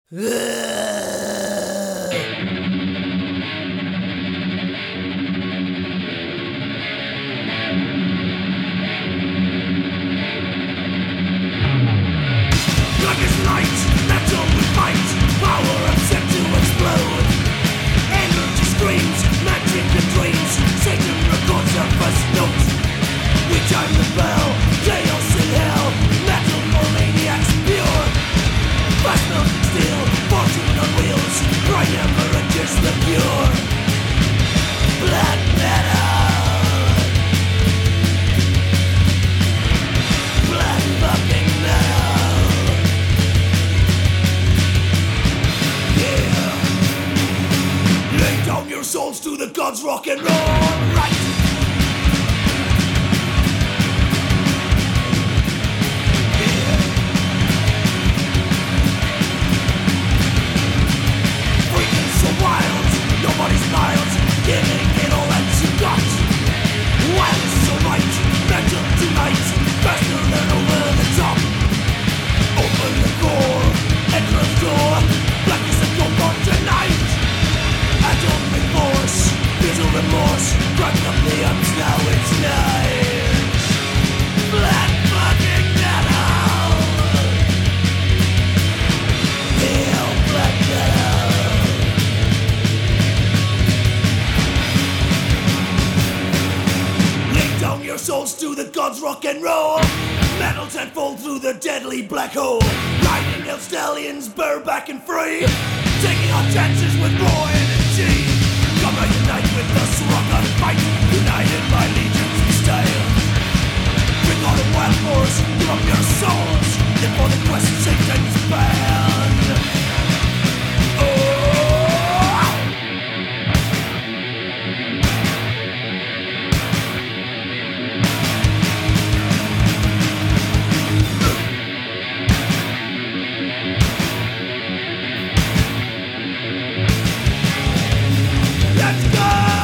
Souls to the gods, rock and roll, right? Yeah. Freaking so wild, nobody smiles, giving it all that you got. Wild is so right, mental tonight, faster than over the top. Open the door, enter the door, black is the gold on tonight. I don't remorse, visual remorse, cracking up the ups, now it's night. Black fucking metal. Hell, black metal. Lay down your souls to the gods, rock and roll. Metal tenfold through the deadly black hole. Riding hell stallions, bareback and free. Taking our chances with raw energy. Come and unite with us, rock on fight. United by legions we stand. Bring on a wild force, give up your souls. Live for the quest, Satan's band. Let's go!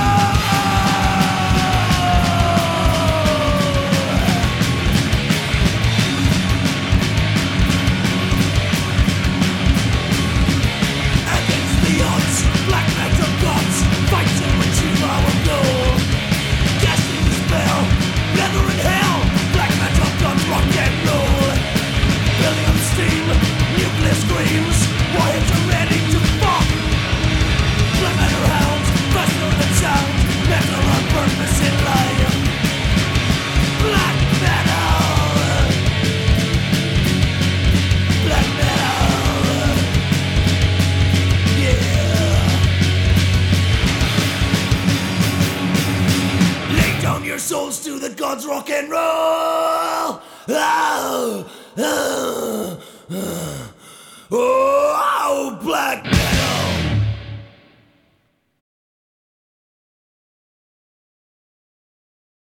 Against the odds, black metal gods, fight to achieve our goal. Casting the spell, leather in hell, black metal gods, rock and roll. Building up steam, nuclear screams, warheads are ready to fall. Black metal hounds, faster than sound, metal on purpose in life. Black metal. Black metal. Yeah. Lay down your souls to the gods, rock and roll. Oh, oh, oh.